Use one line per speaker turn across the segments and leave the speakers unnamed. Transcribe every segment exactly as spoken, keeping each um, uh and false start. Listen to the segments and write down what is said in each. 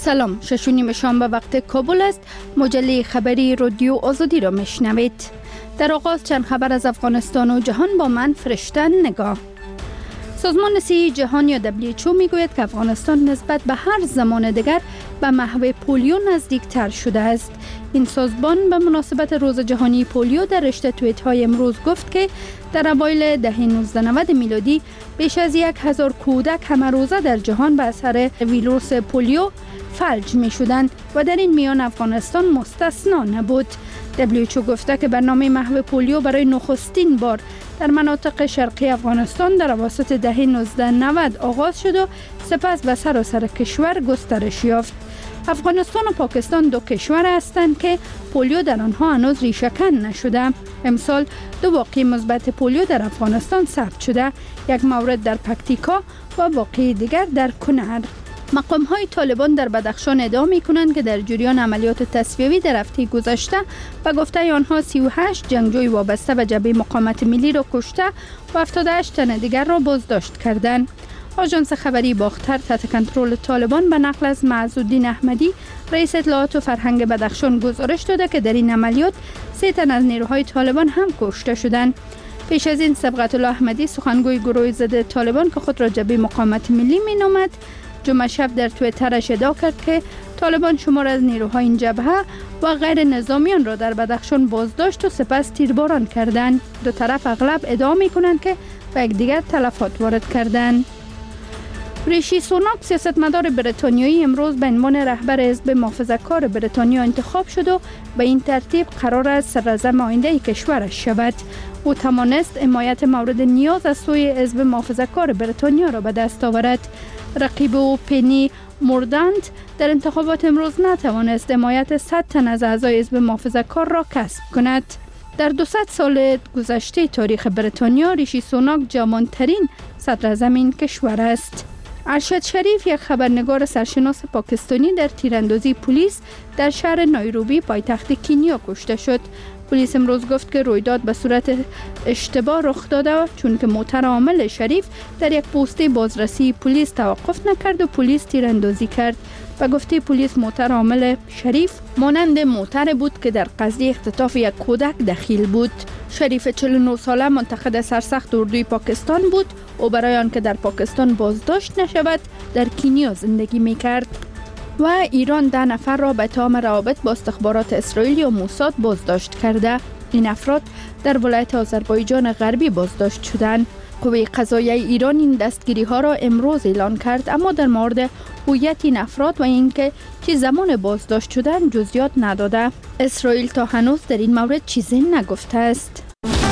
سلام، شش و نیم شنبه وقت کابل است. مجله خبری رادیو آزادی را میشنوید. در آغاز چند خبر از افغانستان و جهان با من فرشته نگاه. سازمان صحی جهان یا دبلیو اچ او میگوید که افغانستان نسبت به هر زمان دیگر به محو پولیو نزدیکتر شده است. این سازمان به مناسبت روز جهانی پولیو در رشته توییت های امروز گفت که در اوایل دهه نوزده نود میلادی بیش از یک هزار کودک همه روزه در جهان به اثر ویروس پولیو فلج می شدند و در این میان افغانستان مستثنا نبود. دبلیو اچ او گفته که برنامه محو پولیو برای نخستین بار در مناطق شرقی افغانستان در اواسط دهه نوزده نود آغاز شد و سپس به سراسر کشور گسترش یافت. افغانستان و پاکستان دو کشور هستند که پولیو در آنها هنوز ریشه‌کن نشده. امسال دو واقعه مثبت پولیو در افغانستان ثبت شده، یک مورد در پکتیکا و واقعه دیگر در کنر. مقام های طالبان در بدخشان ادعا می کنند که در جریان عملیات تصفیوی در هفته گذشته به گفته آنها سی و هشت جنگجوی وابسته به جبهه مقاومت ملی را کشته و هفتاد و هشت تن دیگر را بازداشت کردند. آژانس خبری باختر تحت کنترل طالبان به نقل از معزالدین احمدی رئیس اطلاعات و فرهنگ بدخشان گزارش داده که در این عملیات سه تن از نیروهای طالبان هم کشته شدند. پیش از این صبغت الله احمدی سخنگوی گروه ضد طالبان که خود را جبهه مقاومت ملی مینامد جمعه شب در توییترش ادعا کرد که طالبان شمار از نیروهای این جبهه و غیر نظامیان را در بدخشان بازداشت و سپس تیرباران کردند. دو طرف اغلب ادعا می‌کنند که به یکدیگر تلفات وارد کردند. ریشی سوناک سیاستمدار بریتانیایی امروز به عنوان رهبر حزب محافظه‌کار بریتانیا انتخاب شد و به این ترتیب قرار است صدراعظم آینده کشورش شود. او توانست حمایت مورد نیاز از سوی حزب محافظه‌کار بریتانیا را به دست آورد. رقیب او پنی موردانت در انتخابات امروز نتوانست حمایت صد تن از اعضای حزب محافظه‌کار را کسب کند. در دویست سال گذشته تاریخ بریتانیا ریشی سوناک جوانترین صدراعظم این کشور است. ارشد شریف یک خبرنگار سرشناس پاکستانی در تیراندازی پلیس در شهر نایروبی پایتخت کنیا کشته شد. پلیس امروز گفت که رویداد به صورت اشتباه رخ داده چون که موتر عامل شریف در یک پست بازرسی پلیس توقف نکرد و پلیس تیراندازی کرد. و گفته پلیس موتر عامل شریف مانند موتر بود که در قضیه اختطاف یک کودک دخیل بود. شریف چهل و نه ساله منتقد سرسخت اردوی پاکستان بود. او برای آنکه در پاکستان بازداشت نشود در کنیا زندگی میکرد. و ایران ده نفر را به اتهام روابط با استخبارات اسرائیل یا موساد بازداشت کرده. این افراد در ولایت آذربایجان غربی بازداشت شدند. قوه قضاییه ایران این دستگیری ها را امروز اعلان کرد، اما در مورد هویت این افراد و اینکه چه زمان بازداشت شدند جزئیات نداده. اسرائیل تا هنوز در این مورد چیزی نگفته است.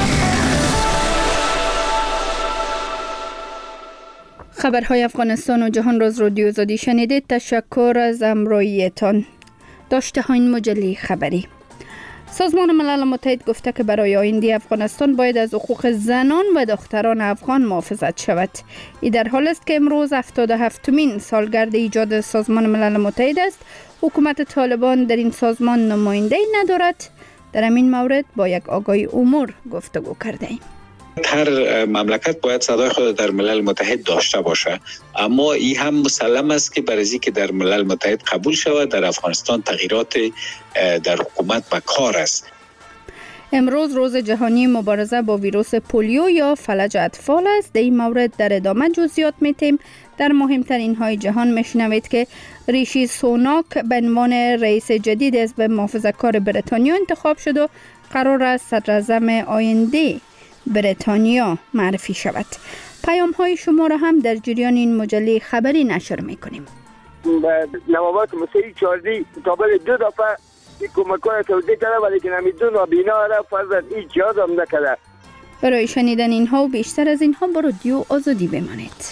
خبرهای افغانستان و جهان را از رادیو آزادی شنیدید. تشکر از همراهیتان. داشته ها این مجله خبری. سازمان ملل متحد گفته که برای آینده افغانستان باید از حقوق زنان و دختران افغان محافظت شود. این در حال است که امروز هفتاد و هفتمین سالگرد ایجاد سازمان ملل متحد است. حکومت طالبان در این سازمان نماینده‌ای ندارد. در همین مورد با یک آگاهی امور گفتگو کرده ایم.
هر مملکت باید صدای خود در ملل متحد داشته باشه، اما این هم مسلم است که برای اینکه در ملل متحد قبول شود در افغانستان تغییرات در حکومت و کار است.
امروز روز جهانی مبارزه با ویروس پولیو یا فلج اطفال است. در این مورد در ادامه جزئیات میتیم. در مهمترین های جهان میشنوید که ریشی سوناک به عنوان رئیس جدید حزب محافظه‌کار بریتانیا انتخاب شد و قرار است صدراعظم آینده بریتانیا معرفی شود. پیام های شما را هم در جریان این مجله خبری نشر میکنیم.
نوابات موسیقی چاردی تابل دو دفعه این کمکان توضیح کرده ولی که نمیدون و بینا را فرضت هیچ یاد هم نکرده.
برای شنیدن اینها و بیشتر از اینها با رادیو آزادی بمانید.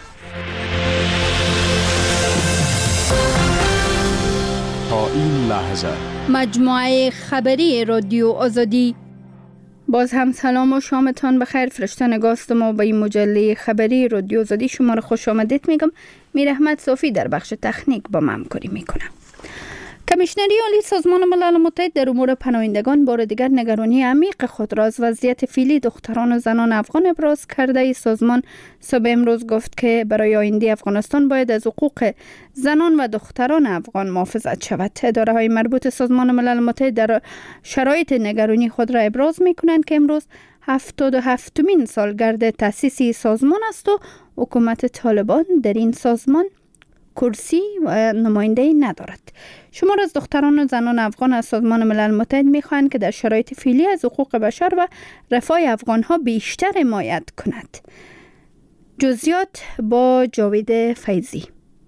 تا این لحظه
مجموعه خبری رادیو آزادی. باز هم سلام و شامتان بخیر. فرشته نگاستم و به این مجله خبری رادیو آزادی شما را خوش آمدید میگم. میر احمد صافی در بخش تکنیک با من همکاری میکنم. کمیشنری عالی سازمان ملل متحد در امور پناهندگان بار دیگر نگرانی عمیق خود را از وضعیت فعلی دختران و زنان افغان ابراز کرده. ای سازمان صبح امروز گفت که برای آینده افغانستان باید از حقوق زنان و دختران افغان محافظت شود. اداره های مربوط سازمان ملل متحد در شرایط نگرانی خود را ابراز می کنند که امروز هفتاد و هفتمین سالگرد تأسیسی سازمان است و حکومت طالبان در این سازمان کرسی و نماینده ندارد. شمار از دختران و زنان افغان از سازمان ملل متحد می‌خواهند که در شرایط فعلی از حقوق بشر و رفاه افغان‌ها بیشتر حمایت کند. جزئیات با جاوید فیضی.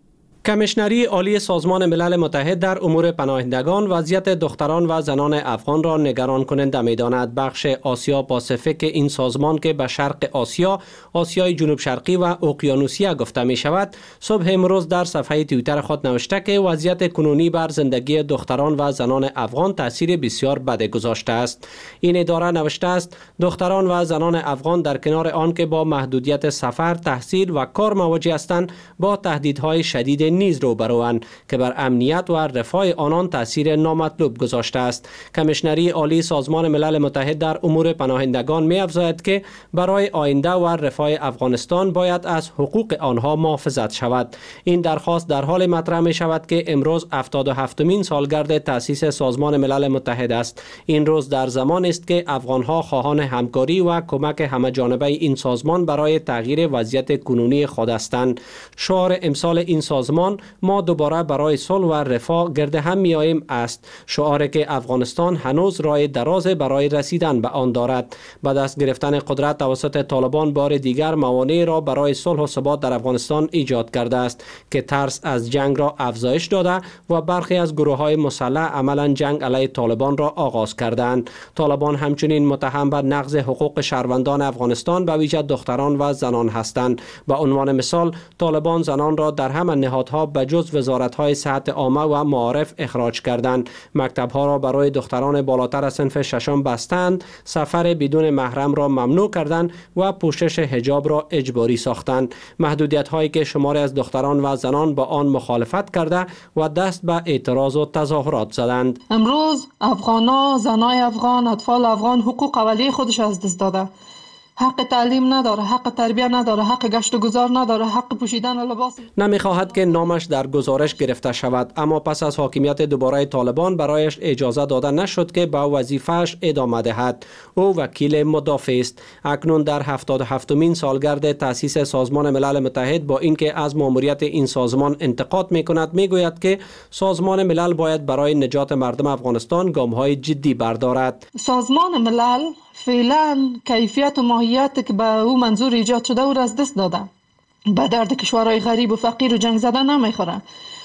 کمیشنری عالی سازمان ملل متحد در امور پناهندگان وضعیت دختران و زنان افغان را نگران کننده می‌داند. بخش آسیا پاسیفیک این سازمان که به شرق آسیا، آسیای جنوب شرقی و اقیانوسیه گفته می شود، صبح امروز در صفحه توییتر خود نوشته که وضعیت کنونی بر زندگی دختران و زنان افغان تاثیر بسیار بد گذاشته است. این اداره نوشته است دختران و زنان افغان در کنار آن که با محدودیت سفر، تحصیل و کار مواجه هستند، با تهدیدهای شدید نیز روبروند که بر امنیت و رفاه آنان تاثیر نامطلوب گذاشته است. کمیشنری عالی سازمان ملل متحد در امور پناهندگان می افزاید که برای آینده و رفاه افغانستان باید از حقوق آنها محافظت شود. این درخواست در حال مطرح می شود که امروز هفتاد و هفتمین سالگرد تأسیس سازمان ملل متحد است. این روز در زمان است که افغانها خواهان همکاری و کمک همه جانبه این سازمان برای تغییر وضعیت کنونی خود هستند. شعار امسال این سازمان ما دوباره برای صلح و رفاه گرد هم میاییم است. شعاری که افغانستان هنوز راه دراز برای رسیدن به آن دارد. با دست گرفتن قدرت توسط طالبان بار دیگر موانع را برای صلح و ثبات در افغانستان ایجاد کرده است که ترس از جنگ را افزایش داده و برخی از گروه‌های مسلح عملاً جنگ علیه طالبان را آغاز کردند. طالبان همچنین متهم به نقض حقوق شهروندان افغانستان به ویژه دختران و زنان هستند. به عنوان مثال طالبان زنان را در همه نهادها به جز وزارت‌های صحت عامه و معارف اخراج کردند. مکتب‌ها را برای دختران بالاتر از صنف ششم بستند، سفر بدون محرم را ممنوع کردند و پوشش حجاب را اجباری ساختند. محدودیت‌هایی که شماری از دختران و زنان با آن مخالفت کرده و دست به اعتراض و تظاهرات زدند.
امروز افغانا، زنای افغان، اطفال افغان حقوق اولیه خودش از دست داده. حق تعلیم نداره، حق تربیت نداره، حق گشت و گذار نداره، حق پوشیدن لباس
نمیخواهد که نامش در گزارش گرفته شود، اما پس از حاکمیت دوباره طالبان برایش اجازه داده نشد که به وظیفه‌اش ادامه دهد. او وکیل مدافع است. اکنون در هفتاد و هفتمین سالگرد تأسیس سازمان ملل متحد با اینکه از ماموریت این سازمان انتقاد میکند، میگوید که سازمان ملل باید برای نجات مردم افغانستان گام‌های جدی بردارد.
سازمان ملل فعلا کیفیت و ماهیت که به او منظور ایجاد شده او را از دست داده. به درد کشورهای غریب و فقیر و جنگ زده نمیخوره.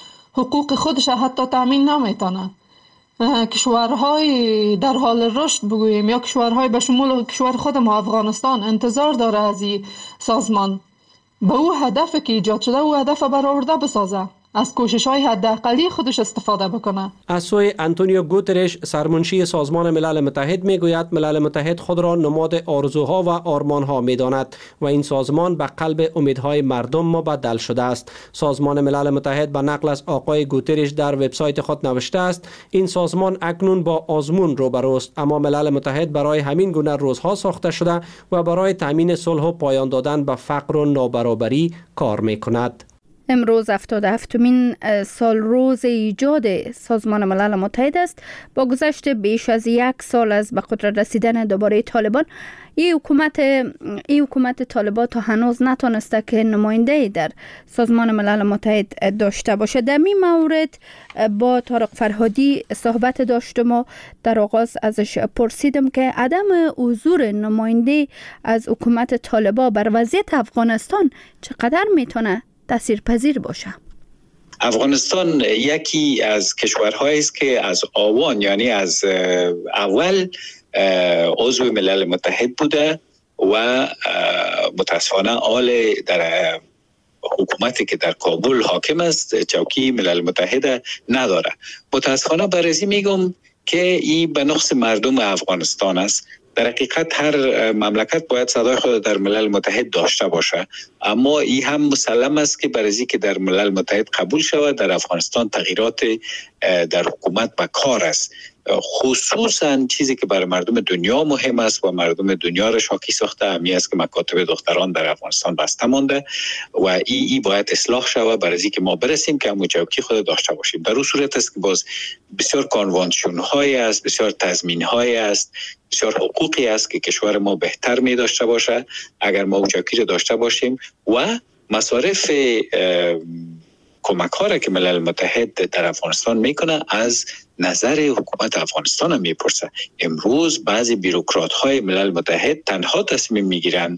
حقوق خودش حتی تامین نمیتونه. کشورهای در حال رشد بگوییم یا کشورهای به شمول کشور خود ما افغانستان انتظار داره از این سازمان به او هدف که ایجاد شده او هدف برآورده بسازه، از کوشش‌های حداقلی خودش استفاده بکنه.
از سوی آنتونیو گوترش سرمنشی سازمان ملل متحد میگوید ملل متحد خود را نماد آرزوها و آرمانها میداند و این سازمان به قلب امیدهای مردم مبدل شده است. سازمان ملل متحد به نقل از آقای گوترش در وبسایت خود نوشته است این سازمان اکنون با آزمون روبروست، اما ملل متحد برای همین گونه روزها ساخته شده و برای تامین صلح و پایان دادن به فقر و نابرابری کار میکند.
امروز هفتاد و هفتمین سال روز ایجاد سازمان ملل متحد است. با گذشت بیش از یک سال از به قدرت رسیدن دوباره طالبان، این حکومت این حکومت طالبان تا هنوز نتونسته که نماینده در سازمان ملل متحد داشته باشه. در این مورد با طارق فرهادی صحبت داشتم و در آغاز ازش پرسیدم که عدم حضور نماینده از حکومت طالبان بر وضعیت افغانستان چقدر میتونه تاثیرپذیر باشه.
افغانستان یکی از کشورهایی است که از آوان یعنی از اول عضو ملل متحد بوده و متاسفانه آل در حکومتی که در کابل حاکم است چوکی ملل متحد نداره. متاسفانه برای میگم که این به نقص مردم افغانستان است در حقیقت هر مملکت باید صدای خود در ملل متحد داشته باشه، اما این هم مسلم است که برای اینکه در ملل متحد قبول شود در افغانستان تغییرات در حکومت و کار است، خصوصا چیزی که برای مردم دنیا مهم است و مردم دنیا را شاکی ساخته همی است که مکاتب دختران در افغانستان بسته مانده و ای ای باید اصلاح شود برای اینکه ما برسیم که همون چوکی خود داشته باشیم. در اون صورت است که باز بسیار کانوانسیون های است، بسیار تضمین های است، بسیار حقوقی است که کشور ما بهتر می داشته باشه اگر ما اون چوکی را داشته باشیم و مصارف کمک ها را که ملل متحد در افغانستان میکنه از نظر حکومت افغانستان هم میپرسه. امروز بعضی بیروکرات های ملل متحد تنها تصمیم میگیرن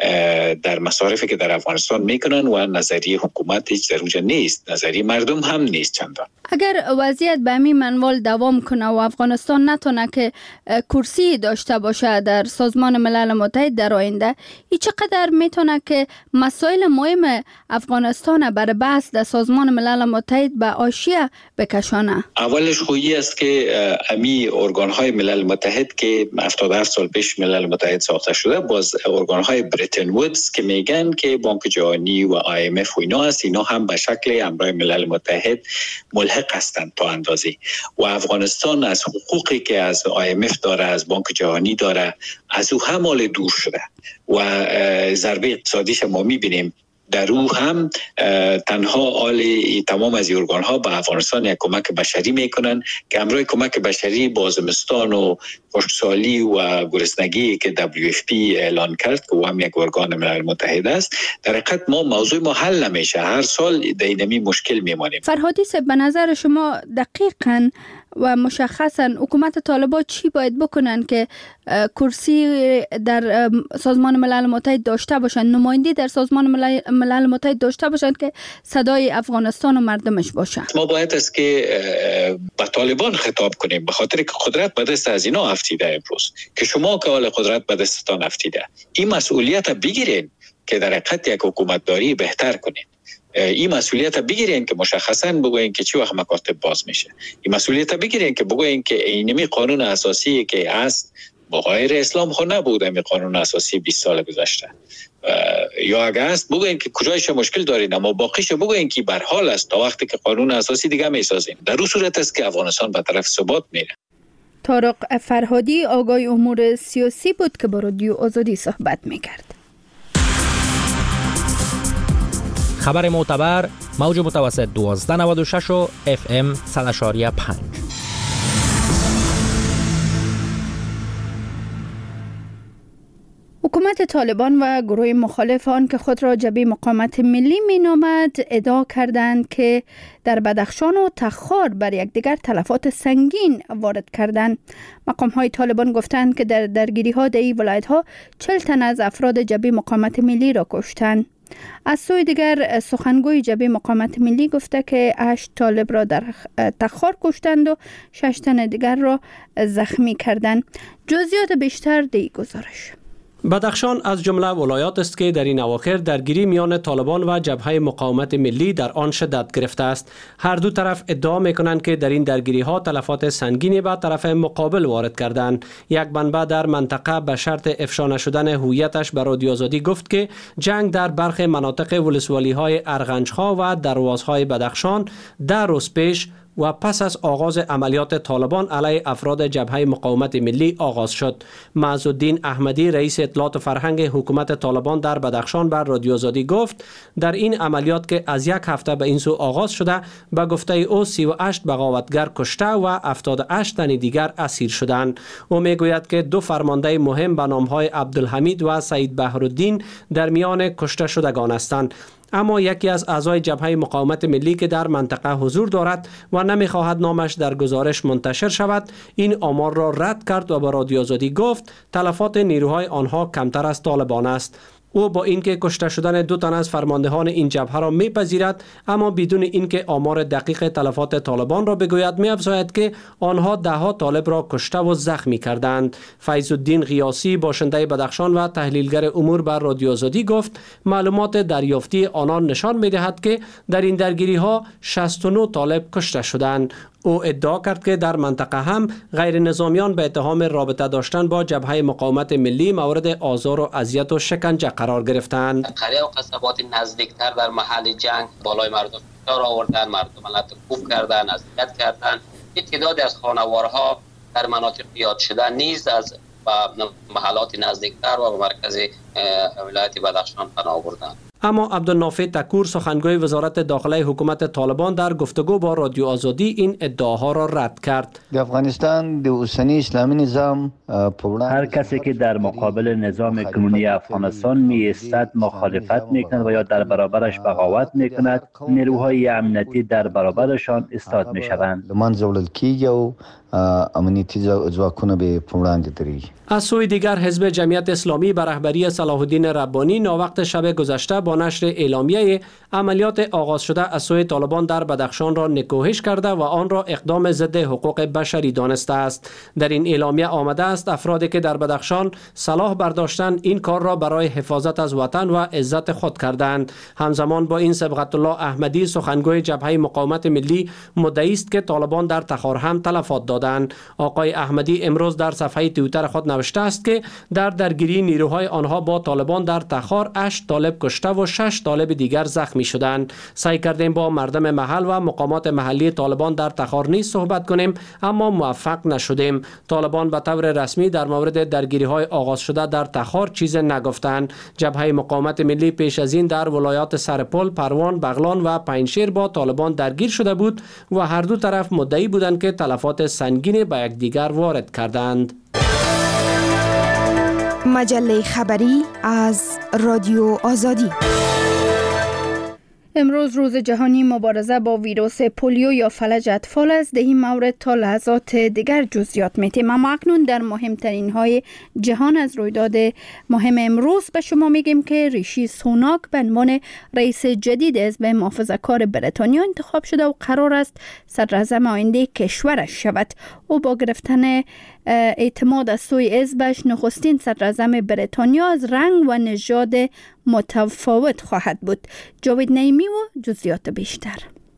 در مصارفی که در افغانستان میکنن و نظریه حکومت هیچ در اونجا نیست، نظریه مردم هم نیست چندان.
اگر وضعیت به همین منوال دوام کنه و افغانستان نتونه که کرسی داشته باشه در سازمان ملل متحد در آینده، این چقدر میتونه که مسائل مهم افغانستان برای بحث در سازمان ملل متحد به حاشیه بکشانه؟
اولش خویی است که امی ارگان‌های ملل متحد که هفتاد و هفت سال پیش ملل متحد ساخته شده، باز ارگان‌های برتن وودز که میگن که بانک جهانی و آی ام اف و اینا است، اینا هم به شکل همراه ملل متحد ملحق هستند تا اندازی و افغانستان از حقوقی که از آی ام اف داره، از بانک جهانی داره، از او هم مال دور شده و ضربه اقتصادیش ما میبینیم. در او هم تنها آل تمام از ارگان ها به افغانستان یک کمک بشری میکنن که همراه کمک بشری با زمستان و خشکسالی و گرسنگی که دبلیو اف پی اعلان کرد که او هم یک ارگان ملل متحد است، در حقیقت ما موضوع ما حل نمیشه، هر سال دینمی مشکل میمانیم.
فرهادی صاحب، به نظر شما دقیقاً و مشخصاً حکومت طالبان چی باید بکنن که کرسی در سازمان ملل متحد داشته باشن، نمایندگی در سازمان ملل, ملل متحد داشته باشن که صدای افغانستان و مردمش باشه؟
ما باید است که به طالبان خطاب کنیم، به خاطر که قدرت به دست از اینا افتیده امروز، که شما که حال قدرت به دستتان افتیده، این مسئولیت بگیرین که در حقیقت یک حکومتداری بهتر کنین. این مسئولیت بگیرین که مشخصاً بگوین که چی وقت مکاتب باز میشه. این مسئولیت بگیرین که بگوین که اینمی قانون اساسی که هست با غیر اسلام خو نبوده، می قانون اساسی بیست سال گذشته، یا اگه هست بگوین که کجایش مشکل دارین، اما باقیش بگوین که بر حال است تا وقتی که قانون اساسی دیگه میسازین. در اون صورت است که افغانستان به طرف ثبات میره.
طارق فرهادی، آگاه امور سیاسی بود که با رادیو آزادی صحبت میکرد.
خبر معتبر، موج متوسط دوازده نود و شش و اف ام صد و شش و پنج.
حکومت طالبان و گروه مخالف آن که خود را جبهه مقاومت ملی می‌نامد ادعا کردند که در بدخشان و تخار بر یکدیگر تلفات سنگین وارد کردند. مقام‌های طالبان گفتند که در درگیری‌ها در این ولایت‌ها چهل تن از افراد جبهه مقاومت ملی را کشتند. از سوی دیگر سخنگوی جبهه مقاومت ملی گفته که هشت طالب را در تخار کشتند و شش تن دیگر را زخمی کردند. جزئیات بیشتر در گزارش.
بدخشان از جمله ولایات است که در این اواخر درگیری میان طالبان و جبهه مقاومت ملی در آن شدت گرفته است. هر دو طرف ادعا میکنند که در این درگیری ها تلفات سنگینی به طرف مقابل وارد کردند. یک منبع در منطقه به شرط افشا نشدن هویتش به رادیو آزادی گفت که جنگ در برخی مناطق ولسوالی های ارغنج‌ها و دروازهای بدخشان در روز پیش و پس از آغاز عملیات طالبان علیه افراد جبهه مقاومت ملی آغاز شد. معزالدین احمدی، رئیس اطلاعات و فرهنگ حکومت طالبان در بدخشان بر رادیو آزادی گفت در این عملیات که از یک هفته به این سو آغاز شده، به گفته او سی و هشت بغاوتگر کشته و هفتاد و هشت تن دیگر اسیر شدند. او میگوید که دو فرمانده مهم به نام‌های عبدالحمید و سعید بهرالدین در میان کشته شدگان هستند. اما یکی از اعضای جبهه مقاومت ملی که در منطقه حضور دارد و نمیخواهد نامش در گزارش منتشر شود، این آمار را رد کرد و به رادیو آزادی گفت تلفات نیروهای آنها کمتر از طالبان است. او با اینکه کشته شدن دو تن از فرماندهان این جبهه را میپذیرد، اما بدون اینکه آمار دقیق تلفات طالبان را بگوید، می‌افزاید که آنها ده ها طالب را کشته و زخمی کردند. فیض الدین قیاسی، باشنده بدخشان و تحلیلگر امور بر رادیو آزادی گفت معلومات دریافتی آنان نشان می‌دهد که در این درگیری ها شصت و نه طالب کشته شدند. او ادعا کرد که در منطقه هم غیر نظامیان به اتهام رابطه داشتن با جبهه مقاومت ملی مورد آزار و اذیت و شکنجه قرار گرفتند.
قریه و قصبات نزدیکتر در محل جنگ بالای مردم فشار آوردن، مردم لطم‌کوب کردن، اذیت کردن. تعدادی از خانوارها در مناطق یاد شده نیز از محلات نزدیکتر و مرکز ولایت بدخشان پناه بردند.
اما عبدالنافع تکور سخنگوی وزارت داخله حکومت طالبان در گفتگو با رادیو آزادی این ادعاها را رد کرد.
در افغانستان د اوسنی اسلامی نظام
هر کسی که در مقابل نظام کنونی افغانستان می ایستد مخالفت می کند و یا در برابرش بغاوت می کند، نیروهای امنیتی در برابرشان ایستاد می شوند.
منځه وړل کیږي او امنیتی ځواکونه به وړاندې دریږي.
از سوی دیگر حزب جمعیت اسلامی به رهبری صلاح الدین ربانی ناوقت شب گذشته با نشر اعلامیه عملیات آغاز شده از سوی طالبان در بدخشان را نکوهش کرده و آن را اقدام ضد حقوق بشری دانسته است. در این اعلامیه آمده است افرادی که در بدخشان سلاح برداشتند این کار را برای حفاظت از وطن و عزت خود کردند. همزمان با این صبغت الله احمدی سخنگوی جبهه مقاومت ملی مدعی است که طالبان در تخار هم تلفات دادند. آقای احمدی امروز در صفحه توییتر خود نوشته است که در درگیری نیروهای آنها با طالبان در تخار هشت طالب کشته و شش طالب دیگر زخمی شدند. سعی کردیم با مردم محل و مقامات محلی طالبان در تخار نیز صحبت کنیم اما موفق نشدیم. طالبان به طور رسمی در مورد درگیری های آغاز شده در تخار چیز نگفتند. جبهه مقاومت ملی پیش از این در ولایات سرپل، پروان، بغلان و پنجشیر با طالبان درگیر شده بود و هر دو طرف مدعی بودند که تلفات سنگین به یکدیگر وارد کردند.
مجله خبری از رادیو آزادی.
امروز روز جهانی مبارزه با ویروس پولیو یا فلج اطفال است. در این مورد تا لحظات دیگر جزئیات میتیم، اما اکنون در مهمترین های جهان از رویداد مهم امروز به شما میگیم که ریشی سوناک به عنوان رئیس جدید حزب محافظه‌کار بریتانیا انتخاب شده و قرار است صدراعظم آینده کشورش شود. او با گرفتن اعتماد از سوی حزبش نخستین صدراعظم بریتانیا از رنگ و نژاد متفاوت خواهد بود. جاوید نعیمی و جزئیات بیشتر.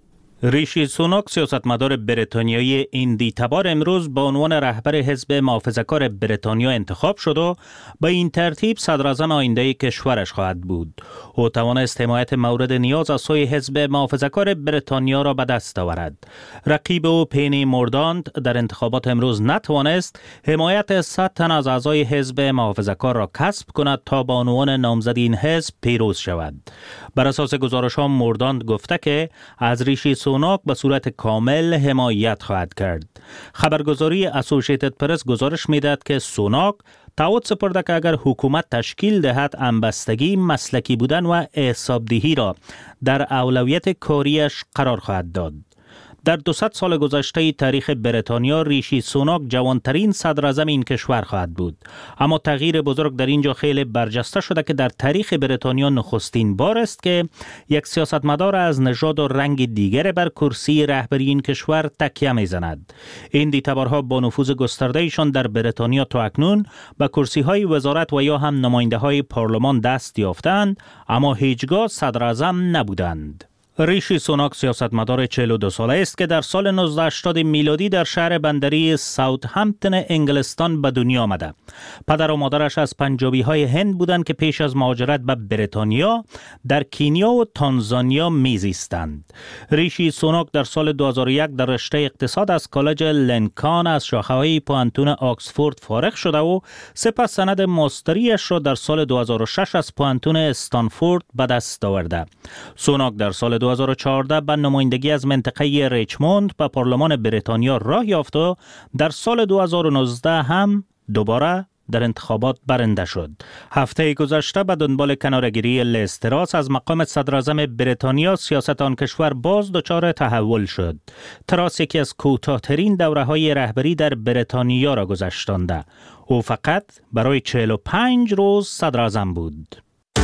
ریشی سوناک سیاستمدار بریتانیایی ایندی تبار امروز به عنوان رهبر حزب محافظه‌کار بریتانیا انتخاب شد و به این ترتیب صدراعظم آینده کشورش خواهد بود. او توانست حمایت مورد نیاز از سوی حزب محافظه‌کار بریتانیا را به دست آورد. رقیب او پینی موردانت در انتخابات امروز نتوانست حمایت صد تن از اعضای حزب محافظه‌کار را کسب کند تا به عنوان نامزد این حزب پیروز شود. بر اساس گزارش‌ها موردانت گفته که از ریشی سوناک به صورت کامل حمایت خواهد کرد. خبرگزاری اسوسییتد پرس گزارش می‌دهد که سوناک تعهد سپرده که اگر حکومت تشکیل دهد همبستگی، مسلکی بودن و حسابدهی را در اولویت کاریش قرار خواهد داد. در دویست سال گذشته تاریخ بریتانیا ریشی سوناک جوانترین صدراعظم این کشور خواهد بود. اما تغییر بزرگ در اینجا خیلی برجسته شده که در تاریخ بریتانیا نخستین بار است که یک سیاستمدار از نژاد و رنگ دیگر بر کرسی رهبری این کشور تکیه می‌زند. این دیتبارها با نفوذ گسترده‌شان در بریتانیا تا اکنون به کرسی‌های وزارت و یا هم نماینده‌های پارلمان دست یافتند اما هیچگاه صدراعظم نبودند. ریشی سوناک سیاستمدار چهل و دو ساله است که در سال نوزده هشتاد میلادی در شهر بندری ساوثهمپتون انگلستان به دنیا آمده. پدر و مادرش از پنجابی‌های هند بودند که پیش از مهاجرت به بریتانیا در کینیا و تانزانیا میزیستند. ریشی سوناک در سال دو هزار و یک در رشته اقتصاد از کالج لنکان از شاخه‌های پوانتون آکسفورد فارغ شده و سپس سند ماستریش را در سال دو هزار و شش از پوانتون استنفورد به دست آورده. سوناک در سال دو هزار و چهارده به نمایندگی از منطقه ریچموند به پارلمان بریتانیا راه یافت و در سال دو هزار و نوزده هم دوباره در انتخابات برنده شد. هفته گذشته به دنبال کناره‌گیری لیز تراس از مقام صدراعظم بریتانیا سیاست آن کشور باز دچار تحول شد. تراس یکی از کوتاه‌ترین دوره‌های رهبری در بریتانیا را گذشتانده. او فقط برای چهل و پنج روز صدراعظم بود.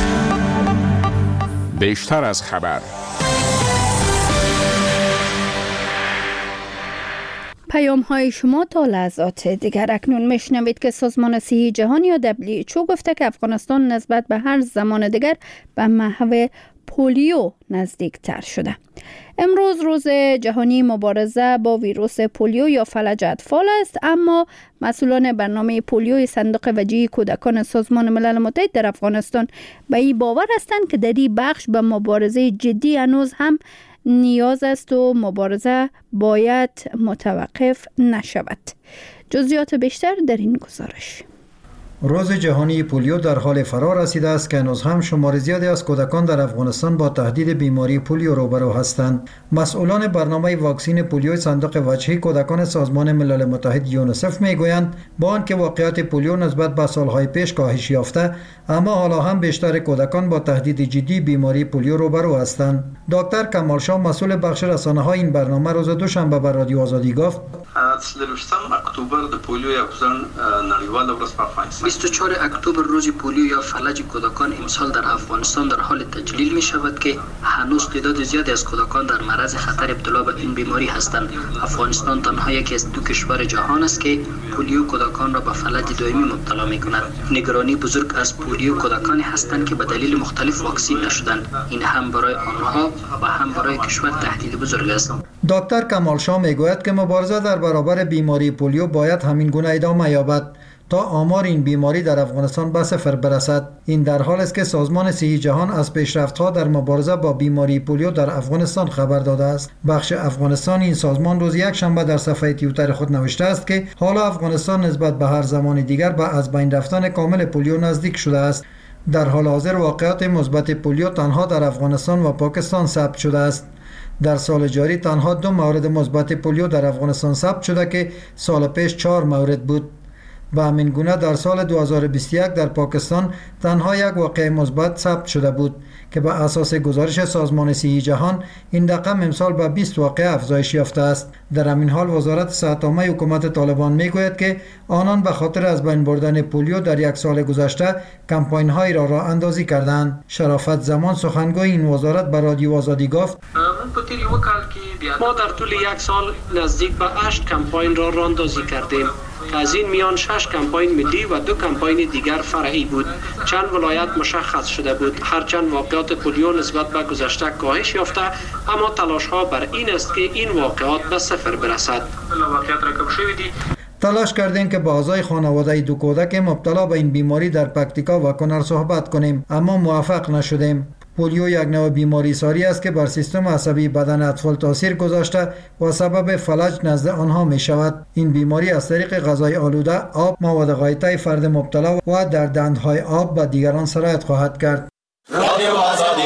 بیشتر از خبر.
پیام های شما تا لحظات دیگر. اکنون میشنوید که سازمان صحی جهانی یا دبلیو اچ او گفته که افغانستان نسبت به هر زمان دیگر به محو پولیو نزدیک تر شده. امروز روز جهانی مبارزه با ویروس پولیو یا فلج اطفال است، اما مسئولان برنامه پولیوی صندوق وجیه کودکان سازمان ملل متحد در افغانستان به این باور هستند که در این بخش به مبارزه جدی هنوز هم نیاز است و مبارزه باید متوقف نشود. جزئیات بیشتر در این گزارش.
روز جهانی پولیو در حال فرا رسیده است که هنوز هم شمار زیادی از کودکان در افغانستان با تهدید بیماری پولیو روبرو هستند. مسئولان برنامه واکسین پولیو صندوق وجهی کودکان سازمان ملل متحد یونیسف میگویند با آنکه واقعیت پولیو نسبت به سالهای پیش کاهش یافته، اما حالا هم بیشتر کودکان با تهدید جدی بیماری پولیو روبرو هستند. دکتر کمال شاه مسئول بخش رسانه‌های این برنامه روز دوشنبه به رادیو آزادی گفت:
اکتبر د پولیو یا ځان نړیواله ورځ په افغانستان بیست و چهار اکتبر روز پولیو یا فلج کودکان امسال در افغانستان در حال تجلیل می شود که هنوز تعداد زیادی از کودکان در معرض خطر ابتلا به این بیماری هستند. افغانستان تنها یکی از دو کشور جهان است که پولیو کودکان را به فلج دائمی مبتلا می کند. نگرانی بزرگ از پولیو کودکانی هستند که به دلیل مختلف واکسین نشدند. این هم برای آنها و هم برای کشور تهدید بزرگ است.
دکتر کمال شاه میگوید که مبارزه در برابر بیماری پولیو باید همین گونه ادامه یابد تا آمار این بیماری در افغانستان به صفر برسد. این در حال است که سازمان صحی جهان از پیشرفت‌ها در مبارزه با بیماری پولیو در افغانستان خبر داده است. بخش افغانستان این سازمان روز یک شنبه در صفحه توییتر خود نوشته است که حالا افغانستان نسبت به هر زمان دیگر به از بین رفتن کامل پولیو نزدیک شده است. در حال حاضر واقعات مثبت پولیو تنها در افغانستان و پاکستان ثبت شده است. در سال جاری تنها دو مورد مثبت پولیو در افغانستان ثبت شده که سال پیش چهار مورد بود. به همین گونه در سال دو هزار و بیست و یک در پاکستان تنها یک واقعه مثبت ثبت شده بود که به اساس گزارش سازمان صحی جهان این رقم امسال به بیست واقعه افزایش یافته است. در همین حال وزارت صحت عامه حکومت طالبان میگوید که آنان به خاطر از بین بردن پولیو در یک سال گذشته کمپاین هایی را راه اندازی کردند. شرافت زمان سخنگوی این وزارت به رادیو آزادی گفت:
ما در طول یک سال نزدیک به هشت کمپاین را راه اندازی کردیم. از این میان شش کمپاین ملی و دو کمپاین دیگر فرعی بود. چند ولایت مشخص شده بود. هرچند واقعات پولیو نسبت به گذشته کاهش یافته، اما تلاش ها بر این است که این واقعات به صفر برسد.
تلاش کردیم که با اعضای خانواده دو کودک مبتلا به این بیماری در پکتیکا و کنر صحبت کنیم، اما موفق نشدیم. پولیو یک نوع بیماری ساری است که بر سیستم عصبی بدن اطفال تاثیر گذاشته و سبب فلج نزد آنها می شود. این بیماری از طریق غذای آلوده، آب، مواد غایطه فرد مبتلا و در دندهای آب به دیگران سرایت خواهد کرد. رادیو آزادی.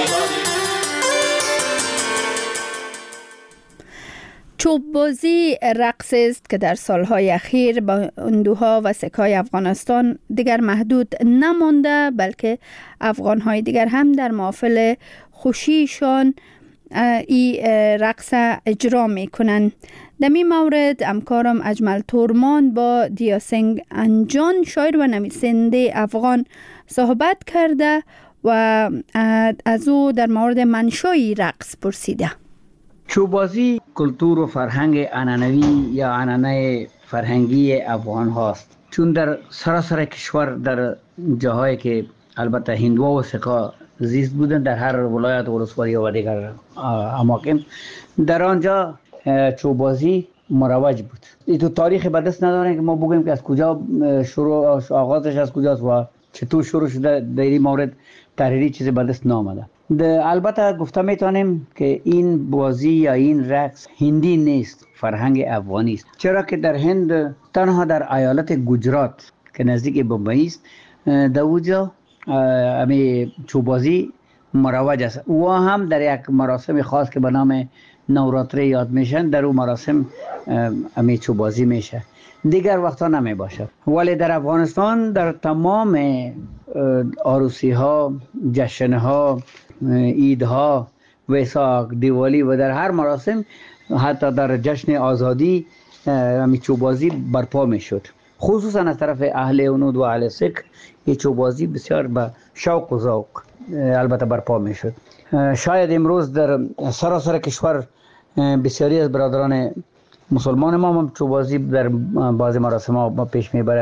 چوب بازی رقص است که در سالهای اخیر با اندوها و سکای افغانستان دیگر محدود نمانده، بلکه افغانهای دیگر هم در محافل خوشیشان این رقص اجرا می کنند. در این مورد همکارم اجمل تورمان با دیاسنگ انجان، شاعر و نویسنده افغان، صحبت کرده و از او در مورد منشای رقص پرسیده.
چوبازی کلتور و فرهنگ عنعنوی یا عنعنه فرهنگی افغان هاست، چون در سراسر کشور در جاهایی که البته هندوها و سکا زیست بودن، در هر ولایت و ولسوالی و دیگر اماکن در آنجا چوبازی مروج بود. این تو تاریخ به دست نداریم که ما بگیم که از کجا شروع آغازش از کجاست و چطور شروع شده. در این مورد تحریری چیزی به دست نامده. البته گفته میتونیم که این بازی یا این رقص هندی نیست، فرهنگ افغانی است، چرا که در هند تنها در ایالت گجرات که نزدیک بمبئی است در اونجا امی چوبازی مروج است و هم در یک مراسم خاص که به نام نوراتری یاد میشن، در اون مراسم امی چوبازی میشه، دیگر وقتا نمی باشه. ولی در افغانستان در تمام عروسی ها، جشن ها، عید ها، ویساک، دیوالی و در هر مراسم، حتی در جشن آزادی همی چوبازی برپا می شد. خصوصا از طرف اهل اونود و اهل سک این چوبازی بسیار به شوق و ذوق البته برپا می شد. شاید امروز در سراسر کشور بسیاری از برادران مسلمان ما هم چوبازی در بعضی مراسم ها پیش می برند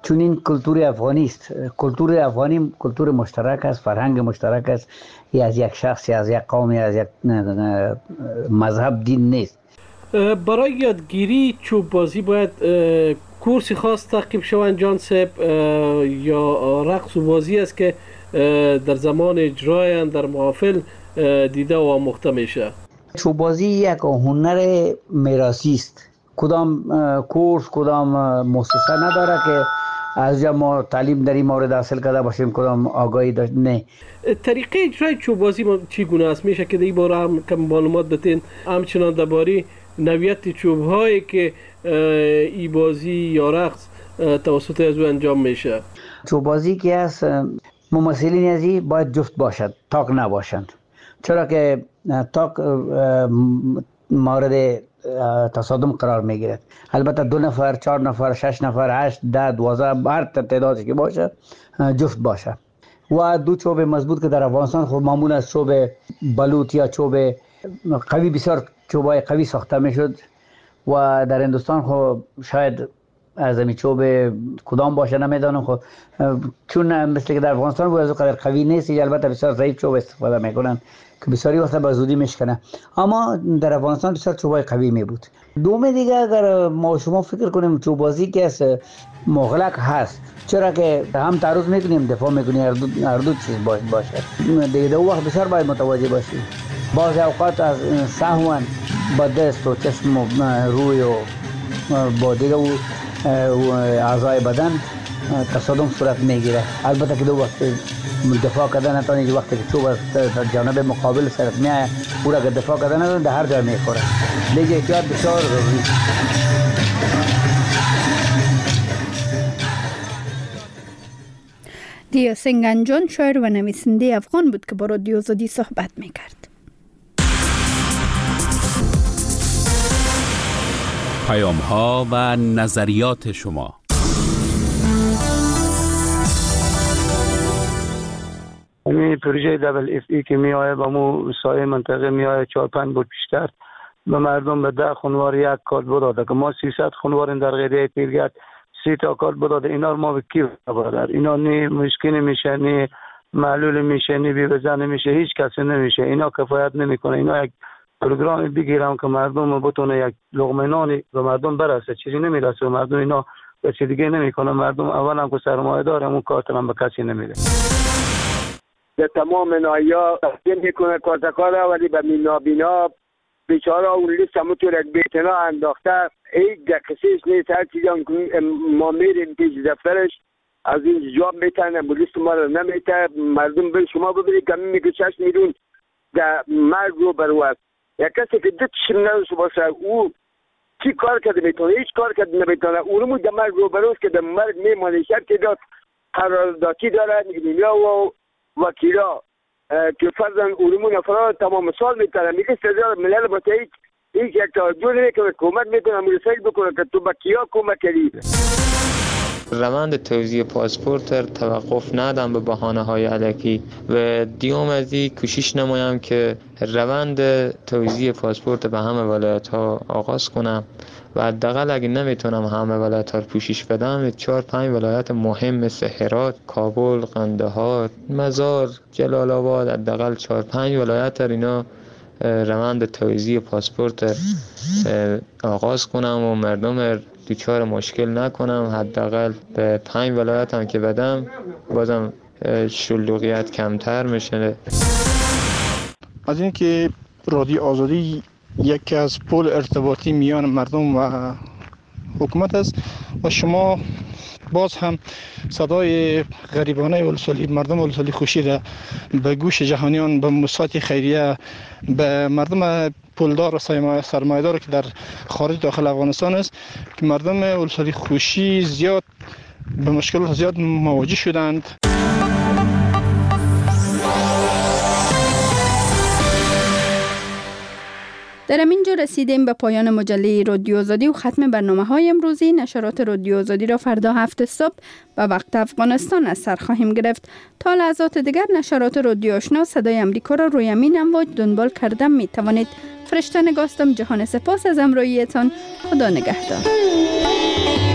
چون این کلتور افغانی است. کلتور افغانی کلتور مشترک است، فرهنگ مشترک است. یا از یک شخص یا از یک قوم یا از یک مذهب دین نیست.
برای یادگیری چوب بازی باید کورسی خاص تعقیب شوند جان صاحب، یا رقص و بازی است که در زمان اجرای در محافل دیده و آموخته میشه؟
چوب بازی یک هنر میراثی است. کدام کورس کدام مؤسسه نداره که از جا ما تعلیم در این مورد حاصل کرده باشیم، کدام آگاهی داشت. نه.
طریقه اجرای چوب بازی چگونه است؟ میشه که این باره هم کم معلومات بتین، همچنان درباره نوعیت چوب هایی که ای بازی یا رقص توسط از او انجام میشه؟
چوب بازی که است ممثلین ازی باید جفت باشد، تاک نباشند، چرا که تاک مورد تصادم قرار میگیرد. البته دو نفر، چهار نفر، شش نفر، هشت، ده، دوازده، هر تعدادی که باشه جفت باشه. و دو چوب مضبوط که در افغانستان خب معمولا از چوب بلوط یا چوب قوی، بسیار چوبای قوی ساخته میشد و در هندوستان خب شاید از این چوب کدام باشه نمیدانم، خب چون مثل که در افغانستان بود از اون قدر قوی نیست، البته بسیار ضعیف چوب استفاده میکنن که بسیاری وقتا به زودی میشکنه، اما در افغانستان بسیار چوبای قوی می بود. دوم دیگه اگر ما شما فکر کنیم چوب بازی که است مغلق هست، چرا که هم تعرض میکنیم دفاع میکنیم، هر دو, هر دو چیز باید باشه. دیگه دو وقت بسیار باید متوجه باشیم. بعض اوقات از سهوا با دست و چشم و روی و با دیگه و اعضای بدن تصادم صورت میگیره. البته که دو وقت دفاع کردن نتونید، وقتی که چوب در جانب مقابل سرت میایه او را که دفاع کردن نداره در هر جای میخوره. دیگه احتیاط بسیار ضروری.
دیا سنگنجان شاعر و نویسنده افغان بود که با رادیو آزادی صحبت میکرد.
پیام ها و نظریات شما.
این پروژه دبل اف ای که می آید با مو سایه منطقه می آید چهار پنج بود پیشتر به مردم به ده خانوار یک کارت بداده که ما سیصد خانوار در غیره پیرگرد سی تا کارت بداده. اینا رو ما به کی برادر؟ اینا نه مشکل میشه، نه معلول میشه، نه بی بزن میشه، هیچ کسی نمیشه. اینا کفایت نمیکنه. اینا یک پروگرام بگیرم که مردم بتونه یک لقمه نانی به مردم برسه، چیزی نمیرسه به مردم. اینا به چیز دیگه نمیکنه. مردم اولا که سرمایه داره اون کارت هم به کسی نمیده.
در تمام نایا تقدیم میکنه کارتکارا، ولی به نابینا بیچاره اون لیست همونطور یک بیتنا انداخته، هیچ دقیقیش نیست. هر چیزی ما میریم پیش دفترش از این جواب میتن، لیست ما رو نمیته. مردم به شما ببینید که میگه شش میلیون در مرگ رو برود. یک کسی که دو چشم نداشته باشه او چی کار کرده میتونه؟ هیچ کار کرده نمیتونه. اونمو در مرگ رو بروست که در مرگ میمانه. شرط داد قراردادی داره نیمیا و وکیلا که فرضاً علوم نفرات تمام سال میتونه. میگه سزا ملل باشه هیچ هیچ یک توجه نمیکنه، کمک میکنه، مرسل بکنه که تو با کیا کمک کردی.
روند توزیع پاسپورت را توقف ندم به بهانه های الکی و دیوم از این کوشش نمایم که روند توزیع پاسپورت به همه ولایت ها آغاز کنم و حداقل اگه نمیتونم همه ولایت ها رو پوشش بدم، چهار پنج ولایت مهم مثل هرات، کابل، قندهار، مزار، جلال آباد، حداقل چهار پنج ولایت ها اینا روند توزیع پاسپورت آغاز کنم و مردم دوچار مشکل نکنم. حداقل به پنج ولایت هم که بدم بازم شلوغیت کمتر میشه.
از اینکه رادیو آزادی یکی از پل ارتباطی میان مردم و حکومت است و شما باز هم صدای غریبانه ولسوالی مردم ولسوالی خوشی را به گوش جهانیان، به مؤسسات خیریه، به مردم پولدار و سرمایه‌دار که در خارج داخل افغانستان است که مردم ولسوالی خوشی زیاد به مشکلات زیاد مواجه شدند.
در همینجا رسیدیم به پایان مجله رادیو آزادی و ختم برنامه های امروزی. نشرات رادیو آزادی را فردا هفت صبح به وقت افغانستان از سر خواهیم گرفت. تا لحظات دیگر نشرات رادیو آشنا صدای امریکا را روی امین امواج دنبال کردن می توانید. فرشته نگاستم. جهان سپاس از همراهیتان. خدا نگهدار.